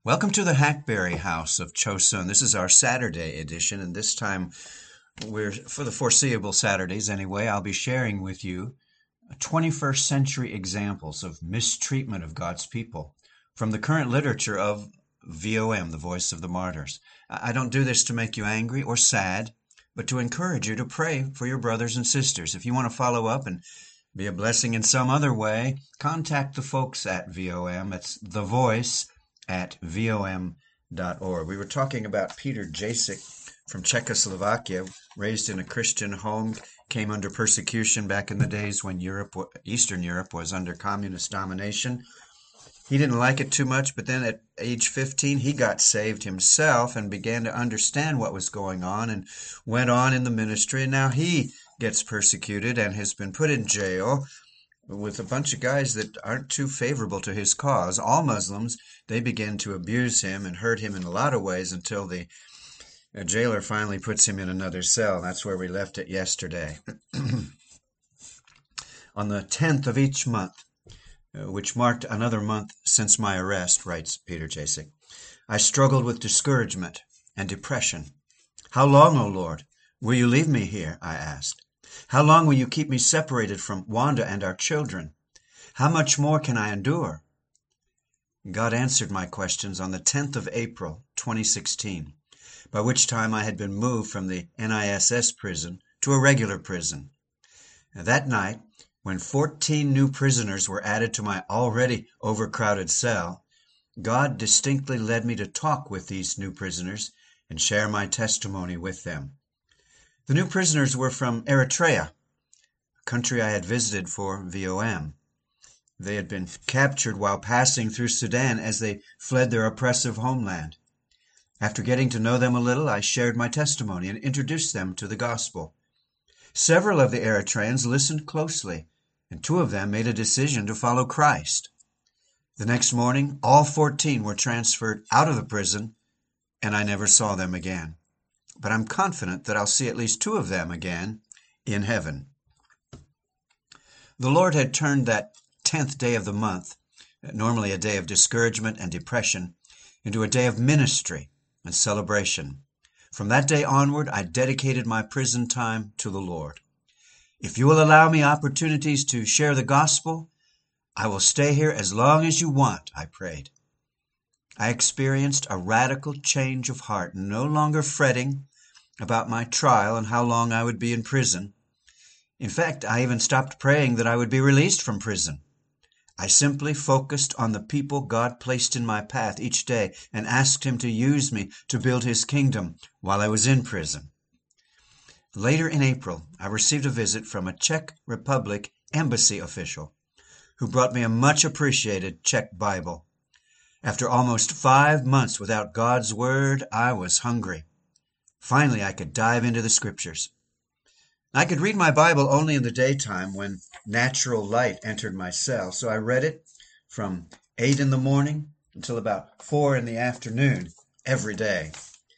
Welcome to the Hackberry House of Chosun. This is our Saturday edition, and this time for the foreseeable Saturdays anyway, I'll be sharing with you 21st century examples of mistreatment of God's people from the current literature of VOM, the Voice of the Martyrs. I don't do this to make you angry or sad, but to encourage you to pray for your brothers and sisters. If you want to follow up and be a blessing in some other way, contact the folks at VOM. It's The Voice at vom.org. We were talking about Peter Jasek from Czechoslovakia, raised in a Christian home, came under persecution back in the days when Eastern Europe was under communist domination. He didn't like it too much, but then at age 15, he got saved himself and began to understand what was going on and went on in the ministry. And now he gets persecuted and has been put in jail with a bunch of guys that aren't too favorable to his cause. All Muslims, they begin to abuse him and hurt him in a lot of ways until the jailer finally puts him in another cell. That's where we left it yesterday. On the 10th of each month, which marked another month since my arrest, writes Peter Jasek, I struggled with discouragement and depression. How long, O Lord, will you leave me here? I asked. How long will you keep me separated from Wanda and our children? How much more can I endure? God answered my questions on the 10th of April, 2016, by which time I had been moved from the NISS prison to a regular prison. That night, when 14 new prisoners were added to my already overcrowded cell, God distinctly led me to talk with these new prisoners and share my testimony with them. The new prisoners were from Eritrea, a country I had visited for VOM. They had been captured while passing through Sudan as they fled their oppressive homeland. After getting to know them a little, I shared my testimony and introduced them to the gospel. Several of the Eritreans listened closely, and 2 of them made a decision to follow Christ. The next morning, all 14 were transferred out of the prison, and I never saw them again. But I'm confident that I'll see at least 2 of them again in heaven. The Lord had turned that 10th day of the month, normally a day of discouragement and depression, into a day of ministry and celebration. From that day onward, I dedicated my prison time to the Lord. If you will allow me opportunities to share the gospel, I will stay here as long as you want, I prayed. I experienced a radical change of heart, no longer fretting about my trial and how long I would be in prison. In fact, I even stopped praying that I would be released from prison. I simply focused on the people God placed in my path each day and asked Him to use me to build His kingdom while I was in prison. Later in April, I received a visit from a Czech Republic embassy official who brought me a much appreciated Czech Bible. After almost 5 months without God's Word, I was hungry. Finally, I could dive into the Scriptures. I could read my Bible only in the daytime when natural light entered my cell, so I read it from 8 in the morning until about 4 in the afternoon every day.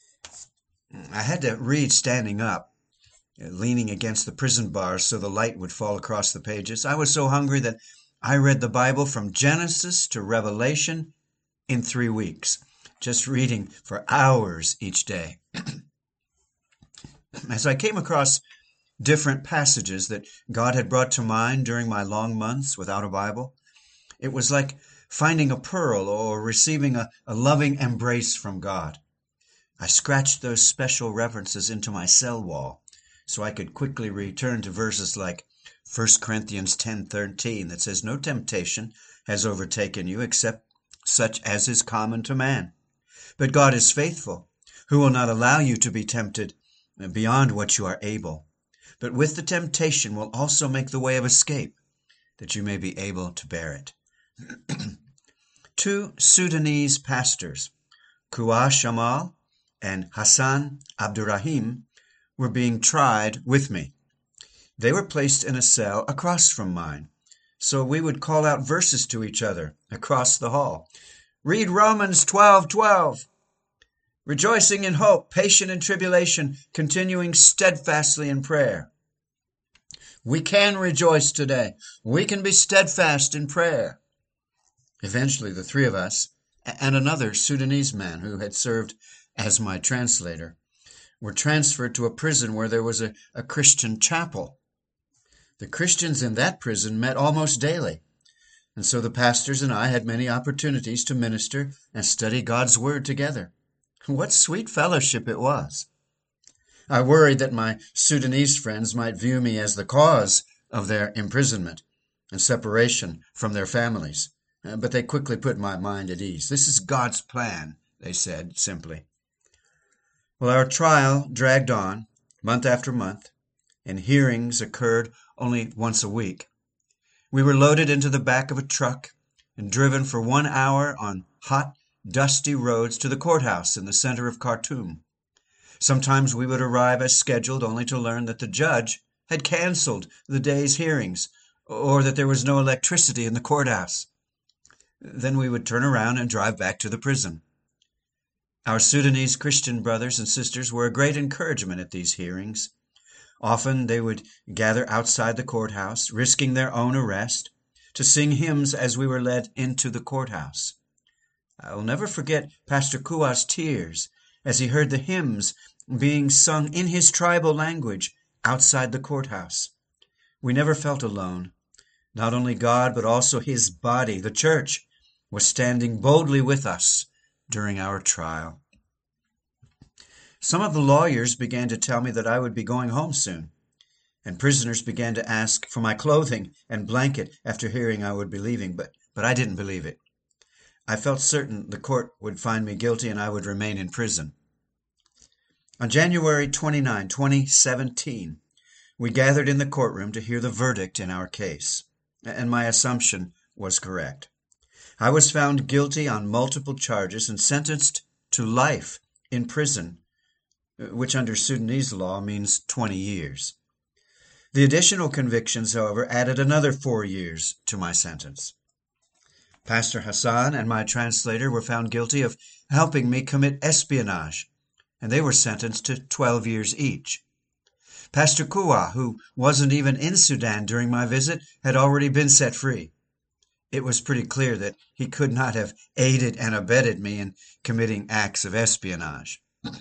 I had to read standing up, leaning against the prison bars so the light would fall across the pages. I was so hungry that I read the Bible from Genesis to Revelation in 3 weeks, just reading for hours each day. As I came across different passages that God had brought to mind during my long months without a Bible, it was like finding a pearl or receiving a loving embrace from God. I scratched those special references into my cell wall so I could quickly return to verses like 1 Corinthians 10:13 that says, "No temptation has overtaken you except such as is common to man. But God is faithful, who will not allow you to be tempted beyond what you are able, but with the temptation will also make the way of escape, that you may be able to bear it." 2 Sudanese pastors, Kuwa Shamal and Hassan Abdurrahim, were being tried with me. They were placed in a cell across from mine, so we would call out verses to each other across the hall. Read Romans 12:12. Rejoicing in hope, patient in tribulation, continuing steadfastly in prayer. We can rejoice today. We can be steadfast in prayer. Eventually, the 3 of us and another Sudanese man who had served as my translator were transferred to a prison where there was a Christian chapel. The Christians in that prison met almost daily, and so the pastors and I had many opportunities to minister and study God's Word together. What sweet fellowship it was! I worried that my Sudanese friends might view me as the cause of their imprisonment and separation from their families, but they quickly put my mind at ease. This is God's plan, they said simply. Well, our trial dragged on, month after month, and hearings occurred only once a week. We were loaded into the back of a truck and driven for 1 hour on hot, dusty roads to the courthouse in the center of Khartoum. Sometimes we would arrive as scheduled, only to learn that the judge had canceled the day's hearings, or that there was no electricity in the courthouse. Then we would turn around and drive back to the prison. Our Sudanese Christian brothers and sisters were a great encouragement at these hearings. Often they would gather outside the courthouse, risking their own arrest, to sing hymns as we were led into the courthouse. I will never forget Pastor Kua's tears as he heard the hymns being sung in his tribal language outside the courthouse. We never felt alone. Not only God, but also his body, the church, was standing boldly with us during our trial. Some of the lawyers began to tell me that I would be going home soon, and prisoners began to ask for my clothing and blanket after hearing I would be leaving, but I didn't believe it. I felt certain the court would find me guilty and I would remain in prison. On January 29, 2017, we gathered in the courtroom to hear the verdict in our case, and my assumption was correct. I was found guilty on multiple charges and sentenced to life in prison, which under Sudanese law means 20 years. The additional convictions, however, added another 4 years to my sentence. Pastor Hassan and my translator were found guilty of helping me commit espionage, and they were sentenced to 12 years each. Pastor Kua, who wasn't even in Sudan during my visit, had already been set free. It was pretty clear that he could not have aided and abetted me in committing acts of espionage.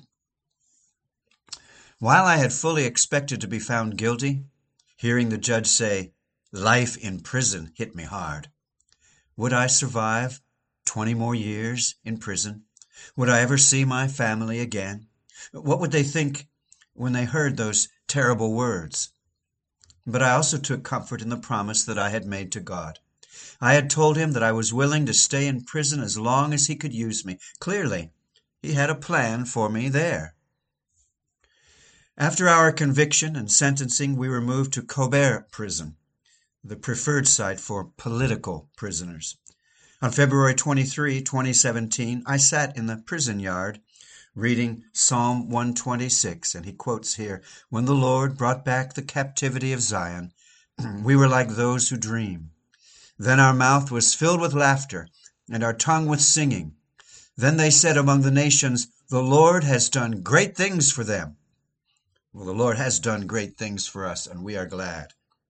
While I had fully expected to be found guilty, hearing the judge say, "Life in prison," hit me hard. Would I survive 20 more years in prison? Would I ever see my family again? What would they think when they heard those terrible words? But I also took comfort in the promise that I had made to God. I had told him that I was willing to stay in prison as long as he could use me. Clearly, he had a plan for me there. After our conviction and sentencing, we were moved to Kober prison, the preferred site for political prisoners. On February 23, 2017, I sat in the prison yard reading Psalm 126, and he quotes here, "When the Lord brought back the captivity of Zion, we were like those who dream. Then our mouth was filled with laughter, and our tongue with singing. Then they said among the nations, the Lord has done great things for them." Well, the Lord has done great things for us, and we are glad.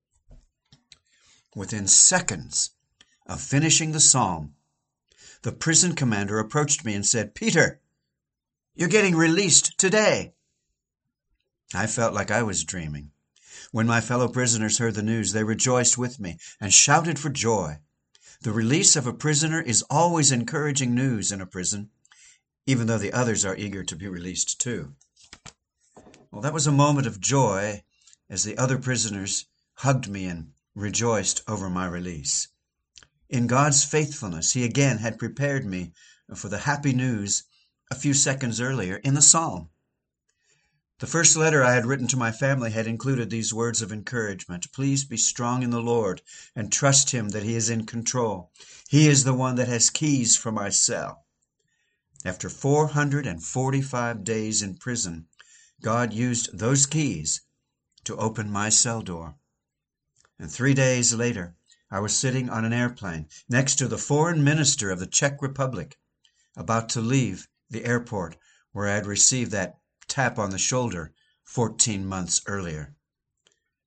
Within seconds of finishing the psalm, the prison commander approached me and said, "Peter, you're getting released today." I felt like I was dreaming. When my fellow prisoners heard the news, they rejoiced with me and shouted for joy. The release of a prisoner is always encouraging news in a prison, even though the others are eager to be released too. Well, that was a moment of joy as the other prisoners hugged me and rejoiced over my release. In God's faithfulness, he again had prepared me for the happy news a few seconds earlier in the psalm. The first letter I had written to my family had included these words of encouragement. "Please be strong in the Lord and trust him that he is in control. He is the one that has keys for my cell." After 445 days in prison, God used those keys to open my cell door. And 3 days later, I was sitting on an airplane next to the foreign minister of the Czech Republic, about to leave the airport where I had received that tap on the shoulder 14 months earlier.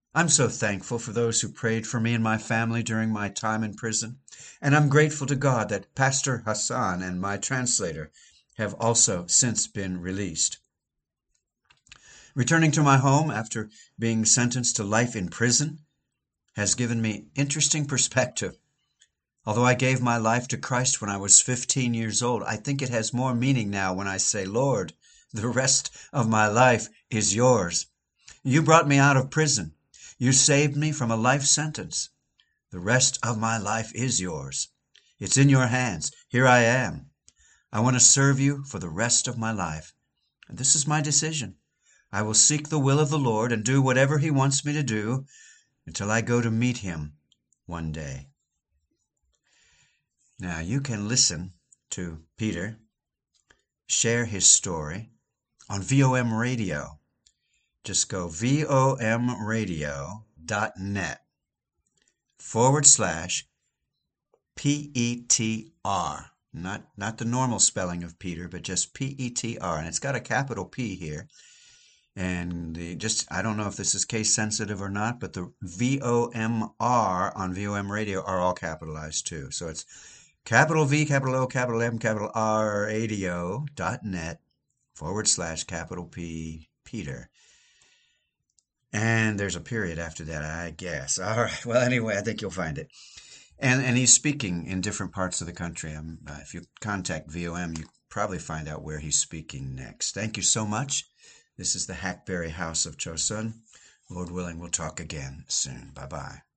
I'm so thankful for those who prayed for me and my family during my time in prison, and I'm grateful to God that Pastor Hassan and my translator have also since been released. Returning to my home after being sentenced to life in prison has given me interesting perspective. Although I gave my life to Christ when I was 15 years old, I think it has more meaning now when I say, Lord, the rest of my life is yours. You brought me out of prison. You saved me from a life sentence. The rest of my life is yours. It's in your hands. Here I am. I want to serve you for the rest of my life. And this is my decision. I will seek the will of the Lord and do whatever he wants me to do until I go to meet him one day. Now, you can listen to Peter share his story on VOM Radio. Just go vomradio.net/PETR. Not the normal spelling of Peter, but just PETR. And it's got a capital P here. And I don't know if this is case sensitive or not, but the VOMR on VOM Radio are all capitalized too. So it's capital V, capital O, capital M, capital R, radio.net/capital P, Peter. And there's a period after that, I guess. All right. Well, anyway, I think you'll find it. And he's speaking in different parts of the country. If you contact VOM, you probably find out where he's speaking next. Thank you so much. This is the Hackberry House of Chosun. Lord willing, we'll talk again soon. Bye-bye.